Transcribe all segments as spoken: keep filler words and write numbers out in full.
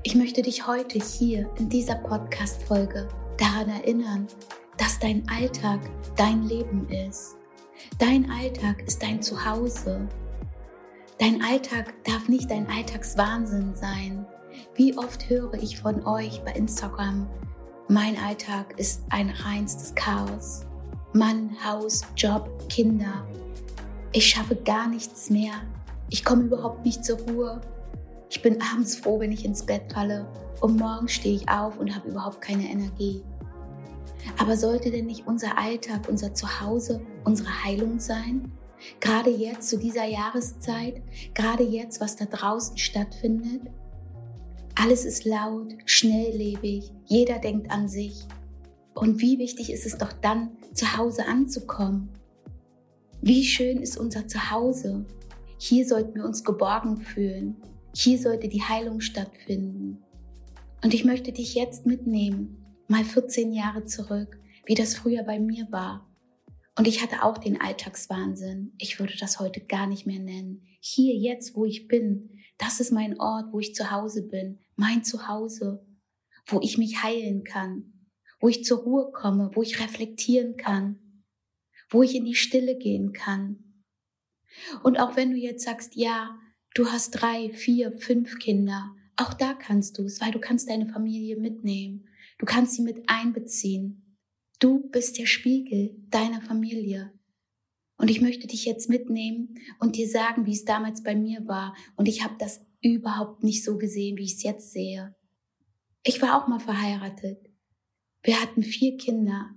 Ich möchte dich heute hier in dieser Podcast-Folge daran erinnern, dass dein Alltag dein Leben ist. Dein Alltag ist dein Zuhause. Dein Alltag darf nicht dein Alltagswahnsinn sein. Wie oft höre ich von euch bei Instagram, mein Alltag ist ein reinstes Chaos. Mann, Haus, Job, Kinder. Ich schaffe gar nichts mehr. Ich komme überhaupt nicht zur Ruhe. Ich bin abends froh, wenn ich ins Bett falle und morgens stehe ich auf und habe überhaupt keine Energie. Aber sollte denn nicht unser Alltag, unser Zuhause, unsere Heilung sein? Gerade jetzt zu dieser Jahreszeit, gerade jetzt, was da draußen stattfindet? Alles ist laut, schnelllebig, jeder denkt an sich. Und wie wichtig ist es doch dann, zu Hause anzukommen? Wie schön ist unser Zuhause? Hier sollten wir uns geborgen fühlen. Hier sollte die Heilung stattfinden. Und ich möchte dich jetzt mitnehmen, mal vierzehn Jahre zurück, wie das früher bei mir war. Und ich hatte auch den Alltagswahnsinn. Ich würde das heute gar nicht mehr nennen. Hier, jetzt, wo ich bin, das ist mein Ort, wo ich zu Hause bin. Mein Zuhause, wo ich mich heilen kann, wo ich zur Ruhe komme, wo ich reflektieren kann, wo ich in die Stille gehen kann. Und auch wenn du jetzt sagst, ja, du hast drei, vier, fünf Kinder, auch da kannst du es, weil du kannst deine Familie mitnehmen. Du kannst sie mit einbeziehen. Du bist der Spiegel deiner Familie. Und ich möchte dich jetzt mitnehmen und dir sagen, wie es damals bei mir war. Und ich habe das überhaupt nicht so gesehen, wie ich es jetzt sehe. Ich war auch mal verheiratet. Wir hatten vier Kinder.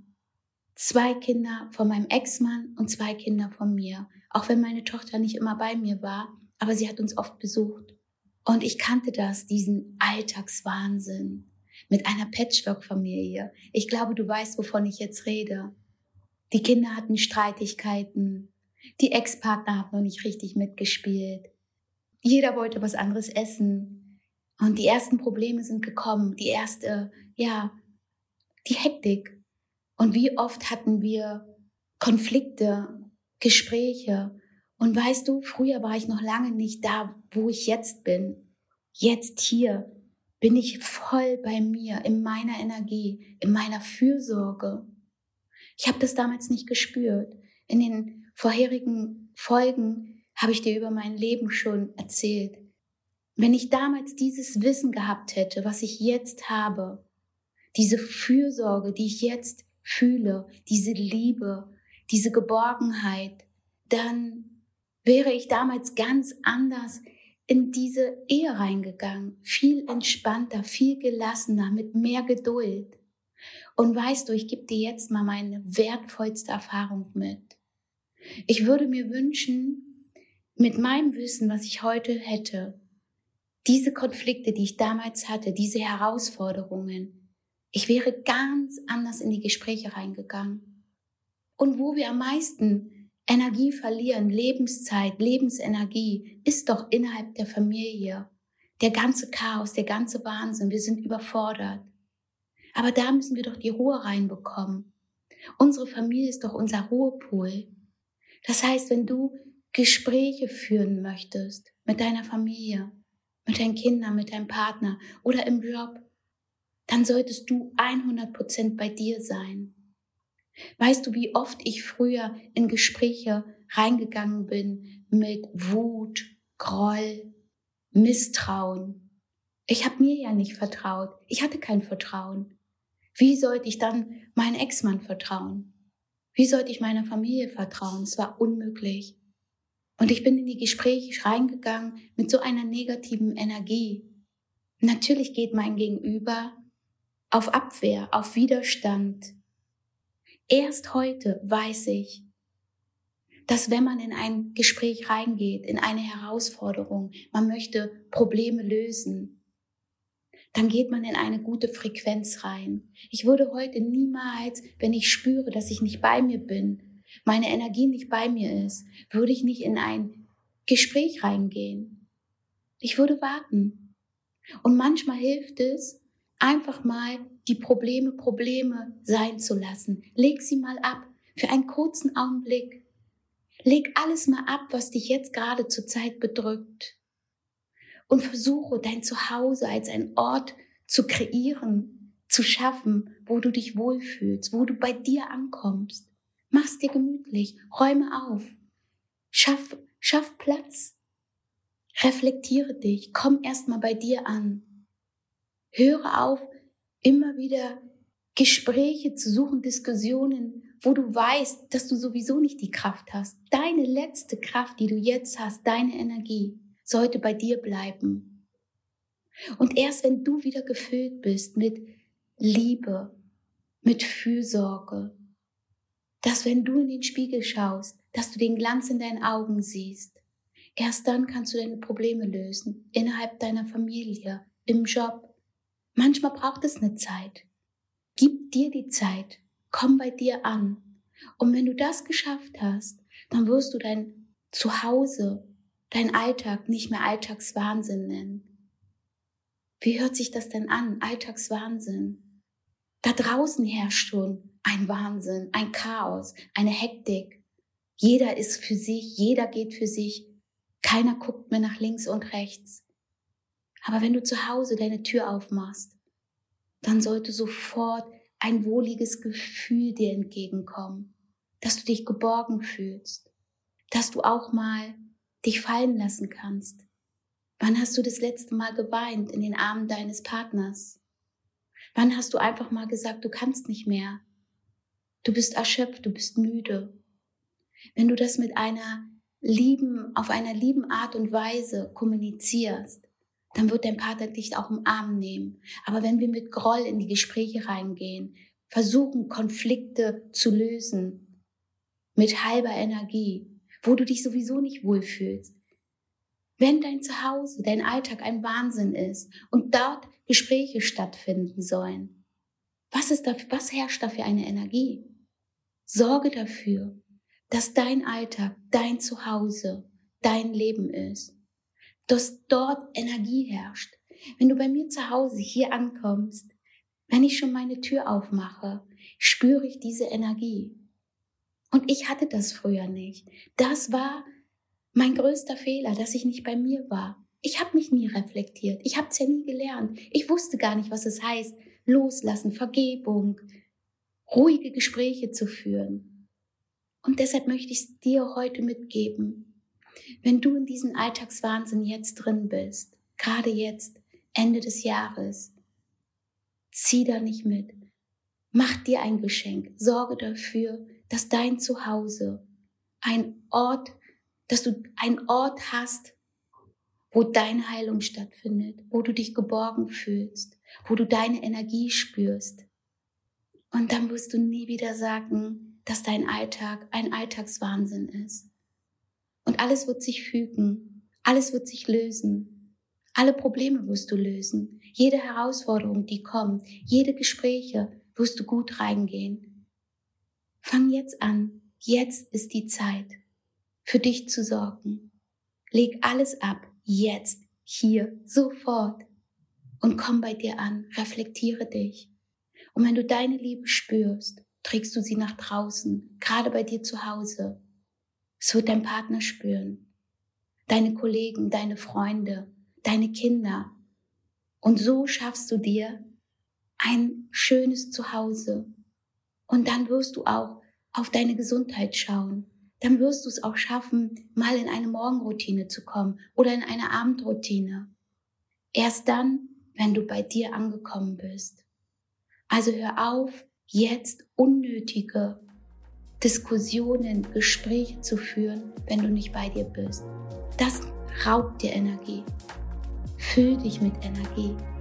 Zwei Kinder von meinem Ex-Mann und zwei Kinder von mir. Auch wenn meine Tochter nicht immer bei mir war, aber sie hat uns oft besucht. Und ich kannte das, diesen Alltagswahnsinn mit einer Patchwork-Familie. Ich glaube, du weißt, wovon ich jetzt rede. Die Kinder hatten Streitigkeiten. Die Ex-Partner haben noch nicht richtig mitgespielt. Jeder wollte was anderes essen. Und die ersten Probleme sind gekommen. Die erste, ja, die Hektik. Und wie oft hatten wir Konflikte, Gespräche. Und weißt du, früher war ich noch lange nicht da, wo ich jetzt bin. Jetzt hier bin ich voll bei mir, in meiner Energie, in meiner Fürsorge. Ich habe das damals nicht gespürt. In den vorherigen Folgen habe ich dir über mein Leben schon erzählt. Wenn ich damals dieses Wissen gehabt hätte, was ich jetzt habe, diese Fürsorge, die ich jetzt fühle, diese Liebe, diese Geborgenheit, dann wäre ich damals ganz anders in diese Ehe reingegangen. Viel entspannter, viel gelassener, mit mehr Geduld. Und weißt du, ich gebe dir jetzt mal meine wertvollste Erfahrung mit. Ich würde mir wünschen, mit meinem Wissen, was ich heute hätte, diese Konflikte, die ich damals hatte, diese Herausforderungen, ich wäre ganz anders in die Gespräche reingegangen. Und wo wir am meisten Energie verlieren, Lebenszeit, Lebensenergie, ist doch innerhalb der Familie. Der ganze Chaos, der ganze Wahnsinn, wir sind überfordert. Aber da müssen wir doch die Ruhe reinbekommen. Unsere Familie ist doch unser Ruhepol. Das heißt, wenn du Gespräche führen möchtest mit deiner Familie, mit deinen Kindern, mit deinem Partner oder im Job, dann solltest du hundert Prozent bei dir sein. Weißt du, wie oft ich früher in Gespräche reingegangen bin mit Wut, Groll, Misstrauen? Ich habe mir ja nicht vertraut. Ich hatte kein Vertrauen. Wie sollte ich dann meinem Ex-Mann vertrauen? Wie sollte ich meiner Familie vertrauen? Es war unmöglich. Und ich bin in die Gespräche reingegangen mit so einer negativen Energie. Natürlich geht mein Gegenüber auf Abwehr, auf Widerstand. Erst heute weiß ich, dass wenn man in ein Gespräch reingeht, in eine Herausforderung, man möchte Probleme lösen, dann geht man in eine gute Frequenz rein. Ich würde heute niemals, wenn ich spüre, dass ich nicht bei mir bin, meine Energie nicht bei mir ist, würde ich nicht in ein Gespräch reingehen. Ich würde warten. Und manchmal hilft es, einfach mal die Probleme Probleme sein zu lassen. Leg sie mal ab, für einen kurzen Augenblick. Leg alles mal ab, was dich jetzt gerade zur Zeit bedrückt. und versuche dein Zuhause als einen Ort zu kreieren, zu schaffen, wo du dich wohlfühlst, wo du bei dir ankommst. Mach's dir gemütlich, räume auf, schaff, schaff Platz, reflektiere dich, komm erstmal bei dir an. Höre auf, immer wieder Gespräche zu suchen, Diskussionen, wo du weißt, dass du sowieso nicht die Kraft hast. Deine letzte Kraft, die du jetzt hast, deine Energie, sollte bei dir bleiben. Und erst wenn du wieder gefüllt bist mit Liebe, mit Fürsorge, dass wenn du in den Spiegel schaust, dass du den Glanz in deinen Augen siehst, erst dann kannst du deine Probleme lösen, innerhalb deiner Familie, im Job. Manchmal braucht es eine Zeit. Gib dir die Zeit, komm bei dir an. Und wenn du das geschafft hast, dann wirst du dein Zuhause, dein Alltag nicht mehr Alltagswahnsinn nennen. Wie hört sich das denn an, Alltagswahnsinn? Da draußen herrscht schon ein Wahnsinn, ein Chaos, eine Hektik. Jeder ist für sich, jeder geht für sich. Keiner guckt mehr nach links und rechts. Aber wenn du zu Hause deine Tür aufmachst, dann sollte sofort ein wohliges Gefühl dir entgegenkommen, dass du dich geborgen fühlst, dass du auch mal dich fallen lassen kannst. Wann hast du das letzte Mal geweint in den Armen deines Partners? Wann hast du einfach mal gesagt, du kannst nicht mehr? Du bist erschöpft, du bist müde. Wenn du das mit einer lieben, auf einer lieben Art und Weise kommunizierst, dann wird dein Partner dich auch im Arm nehmen. Aber wenn wir mit Groll in die Gespräche reingehen, versuchen Konflikte zu lösen, mit halber Energie, wo du dich sowieso nicht wohlfühlst, wenn dein Zuhause, dein Alltag ein Wahnsinn ist und dort Gespräche stattfinden sollen, was ist da, was herrscht da für eine Energie? Sorge dafür, dass dein Alltag, dein Zuhause, dein Leben ist, dass dort Energie herrscht. Wenn du bei mir zu Hause hier ankommst, wenn ich schon meine Tür aufmache, spüre ich diese Energie. Und ich hatte das früher nicht. Das war mein größter Fehler, dass ich nicht bei mir war. Ich habe mich nie reflektiert. Ich habe es ja nie gelernt. Ich wusste gar nicht, was es heißt, loslassen, Vergebung, ruhige Gespräche zu führen. Und deshalb möchte ich es dir heute mitgeben. Wenn du in diesem Alltagswahnsinn jetzt drin bist, gerade jetzt, Ende des Jahres, zieh da nicht mit. Mach dir ein Geschenk. Sorge dafür, dass dein Zuhause ein Ort, dass du einen Ort hast, wo deine Heilung stattfindet, wo du dich geborgen fühlst, wo du deine Energie spürst. Und dann wirst du nie wieder sagen, dass dein Alltag ein Alltagswahnsinn ist. Und alles wird sich fügen, alles wird sich lösen. Alle Probleme wirst du lösen. Jede Herausforderung, die kommt, jede Gespräche wirst du gut reingehen. Fang jetzt an, jetzt ist die Zeit, für dich zu sorgen. Leg alles ab, jetzt, hier, sofort und komm bei dir an, reflektiere dich. Und wenn du deine Liebe spürst, trägst du sie nach draußen, gerade bei dir zu Hause. Es wird dein Partner spüren, deine Kollegen, deine Freunde, deine Kinder. Und so schaffst du dir ein schönes Zuhause. Und dann wirst du auch auf deine Gesundheit schauen. Dann wirst du es auch schaffen, mal in eine Morgenroutine zu kommen oder in eine Abendroutine. Erst dann, wenn du bei dir angekommen bist. Also hör auf, jetzt unnötige Diskussionen, Gespräche zu führen, wenn du nicht bei dir bist. Das raubt dir Energie. Füll dich mit Energie.